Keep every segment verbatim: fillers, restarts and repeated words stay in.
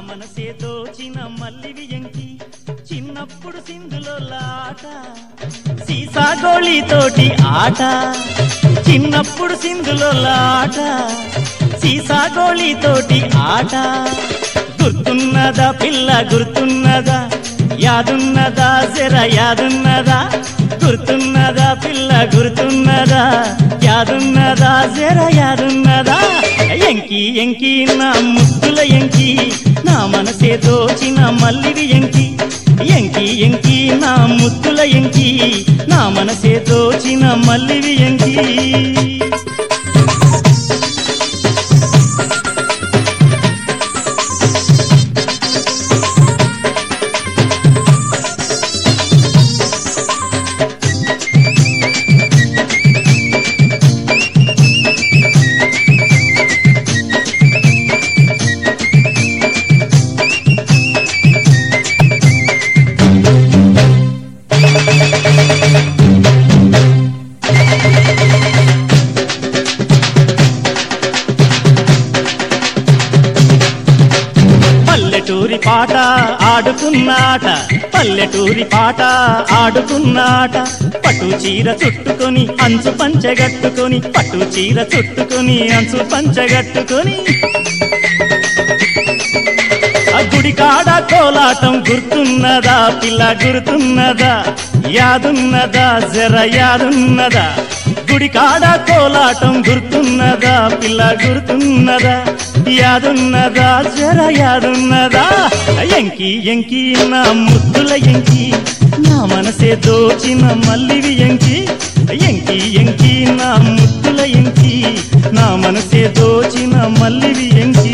మనసే దోచిన మల్లివి ఎంకి చిన్నప్పుడు సింధులో లాట సీసా గోళీతోటి ఆట చిన్నప్పుడు సింధులో లాట సీసా గోళీతోటి ఆట గుర్తున్నదా పిల్ల గుర్తున్నదా యాదున్నదా జర యాదున్నదా గుర్తున్నదా పిల్ల గుర్తున్నదా యాదున్నదా జర యాదున్నదా ఎంకి ఎంకి నా ముద్దుల ఎంకి నా మనసే దోచిన మల్లివి ఎంకి ఎంకి ఎంకి నా ముద్దుల ఎంకి నా మనసే దోచిన మల్లివి ఎంకి పల్లెటూరి పాట ఆడుకున్నాట పల్లెటూరి పాట ఆడుకున్నాట పట్టు చీర చుట్టుకొని అంచు పంచగట్టుకొని పట్టు చీర చుట్టుకొని అంచు పంచగట్టుకొని ఆ గుడి కాడ కోలాటం గుర్తున్నదా పిల్ల గుర్తున్నదా యాదున్నదా జర యాదున్నదా గుడి కాడ కోలాటం గుర్తున్నదా పిల్ల గుర్తున్నదా యాదున్నదా జర యాదున్నదా ఎంకి ఎంకి నా ముద్దుల ఎంకి నా మనసే దోచిన మల్లివి ఎంకి ఎంకి ఎంకి నా ముద్దుల ఎంకి నా మనసే దోచిన మల్లివి ఎంకి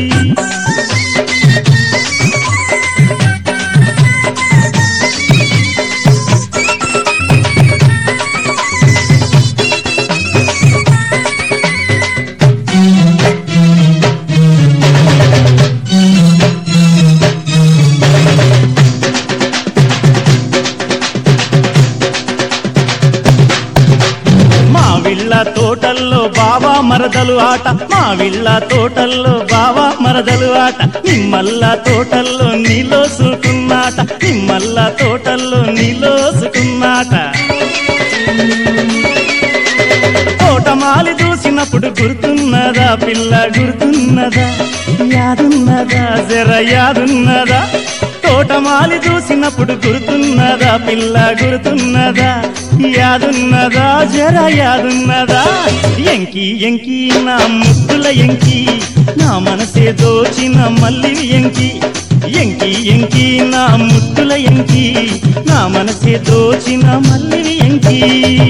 మావిళ్ళ తోటల్లో బావా మరదలు ఆట మావిళ్ళ తోటల్లో బావా మరదలు ఆట నిమ్మల్ల తోటల్లో నీలో సుకున్నాట నిమ్మల్ల తోటల్లో నీలో సుకున్నాట తోటమాలి చూసినప్పుడు గుర్తున్నదా పిల్ల గుర్తున్నదా యాదున్నదా జర యాదున్నదా తోటమాలి చూసినప్పుడు గుర్తున్నదా పిల్ల గుర్తున్నదా యాదున్నదా జర యాదున్నదా ఎంకి ఎంకి నా ముద్దుల ఎంకి నా మనసే దోచిన మల్లివి ఎంకి ఎంకి ఎంకి నా ముద్దుల ఎంకి నా మనసే దోచిన మల్లివి ఎంకి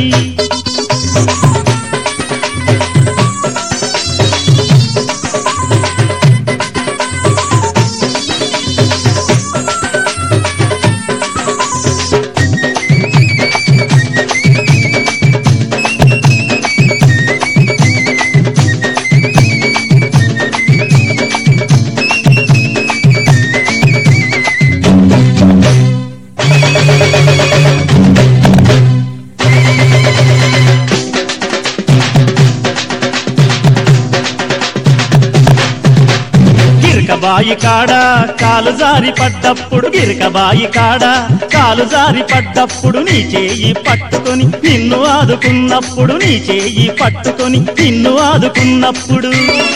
గిరకబాయి కాడ కాలు జారి పడ్డప్పుడు గిరకబాయి కాడ కాలు జారి పడ్డప్పుడు నీ చేయి పట్టుకొని నిన్ను ఆదుకున్నప్పుడు నీ చేయి పట్టుకొని నిన్ను ఆదుకున్నప్పుడు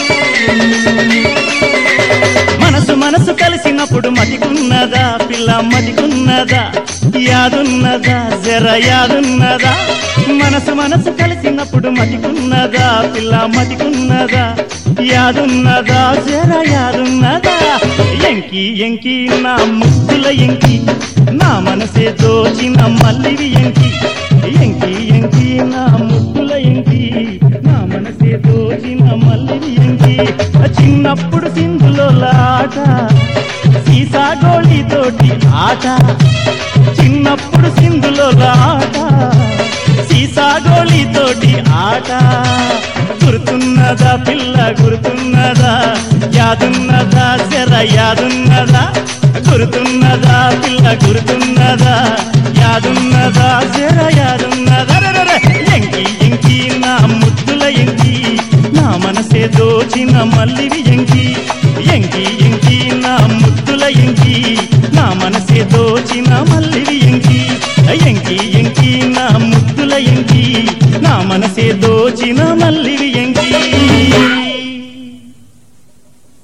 మనసు మనసు కలిసినప్పుడు మతికున్నదా పిల్ల మతికున్నదా యాదున్నదా జర యాదున్నదా మనసు మనసు కలిసినప్పుడు మతికున్నదా పిల్ల మతికున్నదా యాదున్నదా జర యాదున్నదా ఎంకి ఎంకి నా ముద్దుల ఎంకి నా మనసే దోచిన మల్లివి ఎంకి ఎంకి ఎంకి నా ముద్దుల ఎంకి నా మనసే దోచిన మల్లివి ఎంకి చిన్నప్పుడు సింధులో లాట సీసా గోళీతోటి ఆట చిన్నప్పుడు సింధులో లాట సీసా గోళీతోటి ఆట గుర్తున్నదా పిల్ల గుర్తున్నదా యాదున్నదా జర యాదున్నదా గుర్తున్నదా పిల్ల గుర్తున్నదా యాదున్నదా జర యాదున్నదా ఎంకి ఎంకి నా ముద్దుల ఎంకి నా మనసే దోచిన మల్లివి ఎంకి ఎంకి ఎంకి నా మనసే దోచిన మల్లివి ఎంకి ఎంకి ఎంకి నా ముద్దుల ఎంకి నా మనసే దోచిన మల్లివి